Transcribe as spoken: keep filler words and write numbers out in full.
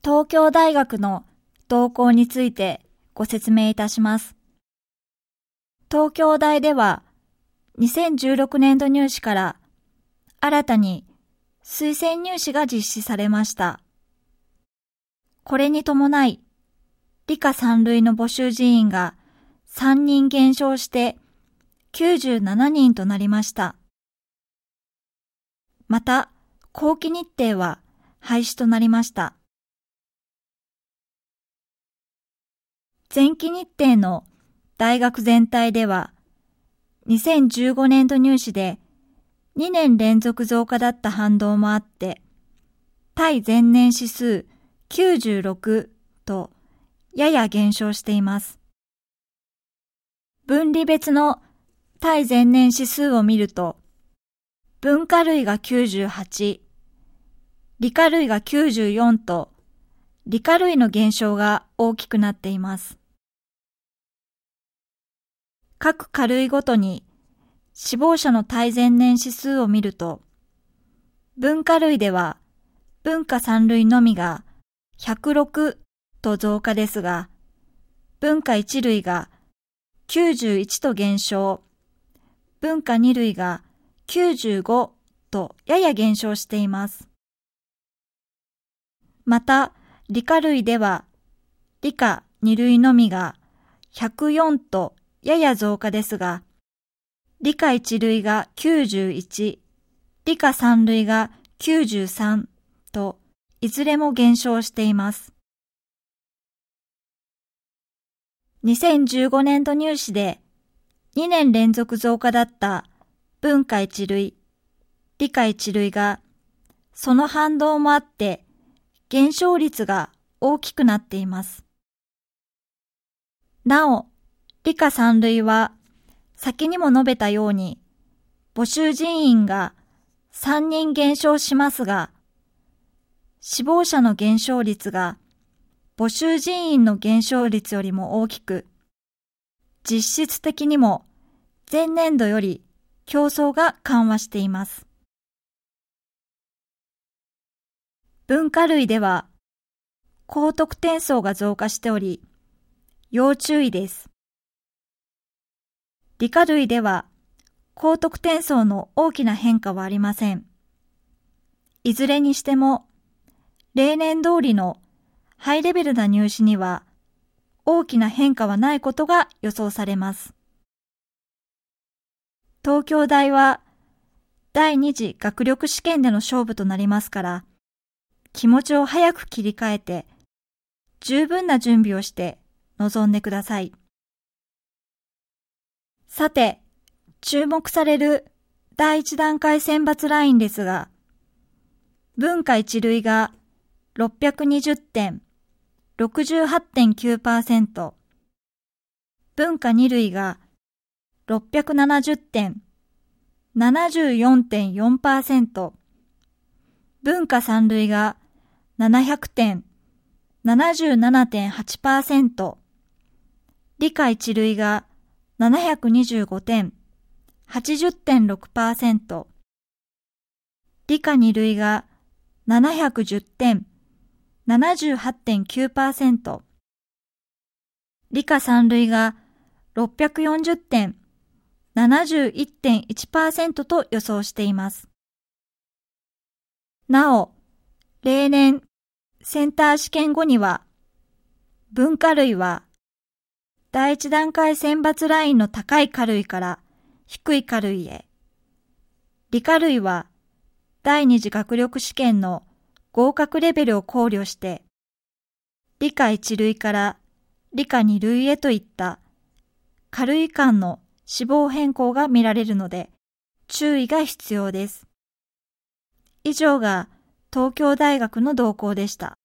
東京大学の動向についてご説明いたします。東京大ではにせんじゅうろくねんど入試から新たに推薦入試が実施されました。これに伴い、理科三類の募集人員がさんにん減少してきゅうじゅうななにんとなりました。また、後期日程は廃止となりました。前期日程の大学全体では、にせんじゅうごねんど入試でにねん連続増加だった反動もあって、対前年指数きゅうじゅうろくとやや減少しています。分離別の対前年指数を見ると、文化類がきゅうじゅうはち、理科類がきゅうじゅうよんと、理科類の減少が大きくなっています。各科類ごとに死亡者の対前年指数を見ると、文化類では文化三類のみがひゃくろくと増加ですが、文化一類がきゅうじゅういちと減少、文化二類がきゅうじゅうごとやや減少しています。また、理科類では理科二類のみがひゃくよんとやや増加ですが、理科一類がきゅうじゅういち、理科三類がきゅうじゅうさんといずれも減少しています。にせんじゅうごねんど入試でにねん連続増加だった文化一類、理科一類がその反動もあって減少率が大きくなっています。なお、理科三類は先にも述べたように募集人員がさんにん減少しますが、死亡者の減少率が募集人員の減少率よりも大きく、実質的にも前年度より競争が緩和しています。文化類では高得点層が増加しており、要注意です。理科類では高得点層の大きな変化はありません。いずれにしても、例年通りのハイレベルな入試には大きな変化はないことが予想されます。東京大は第二次学力試験での勝負となりますから、気持ちを早く切り替えて、十分な準備をして臨んでください。さて、注目される第一段階選抜ラインですが、文化一類がろっぴゃくにじゅってん、ろくじゅうはちてんきゅうパーセント、文化二類がろっぴゃくななじゅってん、ななじゅうよんてんよんパーセント、文化三類がななひゃくてん、ななじゅうななてんはちパーセント、理科一類がななひゃくにじゅうごてん、はちじゅってんろくパーセント、理科二類がななひゃくじゅってん、ななじゅうはちてんきゅうパーセント、理科三類がろっぴゃくよんじゅってん、ななじゅういってんいちパーセント と予想しています。なお、例年、センター試験後には、文化類は、第一段階選抜ラインの高い科類から低い科類へ、理科類は、第二次学力試験の合格レベルを考慮して、理科一類から理科二類へといった科類間の志望変更が見られるので注意が必要です。以上が東京大学の動向でした。